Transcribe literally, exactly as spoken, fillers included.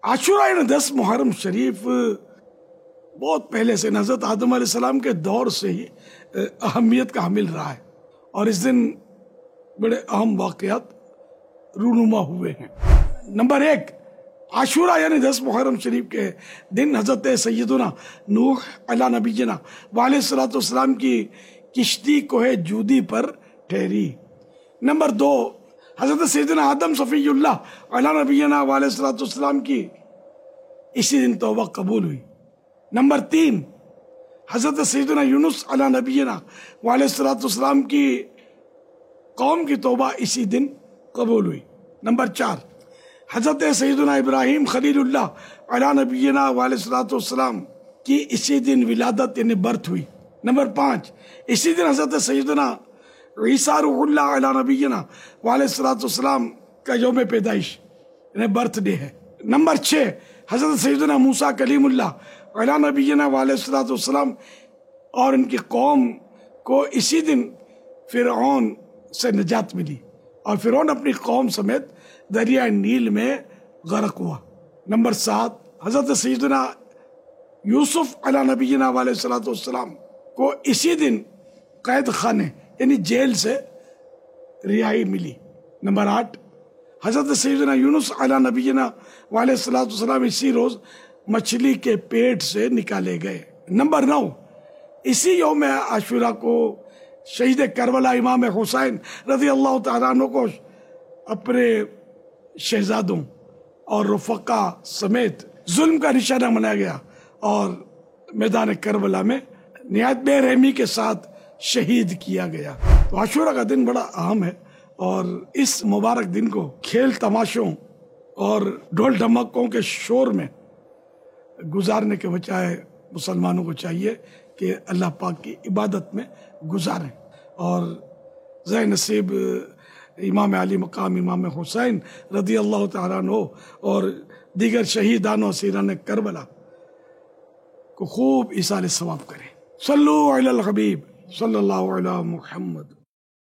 عاشورہ یعنی دس محرم شریف بہت پہلے سے حضرت آدم علیہ السلام کے دور سے ہی اہمیت کا حامل رہا ہے، اور اس دن بڑے اہم واقعات رونما ہوئے ہیں۔ نمبر ایک، عاشورہ یعنی دس محرم شریف کے دن حضرت سیدنا نوح علیہ نبینا وعلیہ الصلوۃ والسلام کی کشتی کوہ جودی پر ٹھہری۔ نمبر دو، حضرت سیدنا آدم صفی اللہ علیہ نبینا وعلیہ الصلوۃ والسلام کی اسی دن توبہ قبول ہوئی۔ نمبر تین، حضرت سیدنا یونس علیہ نبینا وعلیہ الصلوۃ والسلام کی قوم کی توبہ اسی دن قبول ہوئی۔ نمبر چار، حضرت سیدنا ابراہیم خلیل اللہ علیہ نبینا وعلیہ الصلوۃ والسلام کی اسی دن ولادت یعنی برتھ ہوئی۔ نمبر پانچ، اسی دن حضرت سیدنا عیسیٰ روح اللہ علیہ نبینا وعلیہ الصلوۃ والسلام کا یوم پیدائش یعنی برتھ ڈے ہے۔ نمبر چھ، حضرت سیدنا موسیٰ کلیم اللہ علیہ نبینا وعلیہ الصلوۃ والسلام اور ان کی قوم کو اسی دن فرعون سے نجات ملی، اور فرعون اپنی قوم سمیت دریائے نیل میں غرق ہوا۔ نمبر سات، حضرت سیدنا یوسف علیہ نبینا علیہ الصلوۃ والسلام کو اسی دن قید خانے یعنی جیل سے رہائی ملی۔ نمبر آٹھ، حضرت سیدنا یونس علیہ نبینا علیہ الصلوۃ والسلام اسی روز مچھلی کے پیٹ سے نکالے گئے۔ نمبر نو، اسی یوم عاشورہ کو شہید کربلا امام حسین رضی اللہ تعالیٰ عنہ کو اپنے شہزادوں اور رفقا سمیت ظلم کا نشانہ بنایا گیا اور میدان کربلا میں نہایت بے رحمی کے ساتھ شہید کیا گیا۔ تو عاشورہ کا دن بڑا اہم ہے، اور اس مبارک دن کو کھیل تماشوں اور ڈھول ڈھمکوں کے شور میں گزارنے کے بجائے مسلمانوں کو چاہیے کہ اللہ پاک کی عبادت میں گزاریں، اور ذہ نصیب امام علی مقام امام حسین رضی اللہ تعالیٰ عنہ اور دیگر شہیدان و اسیران کربلا کو خوب ایصال ثواب کریں۔ صلو علی الحبیب صلی اللہ علی محمد۔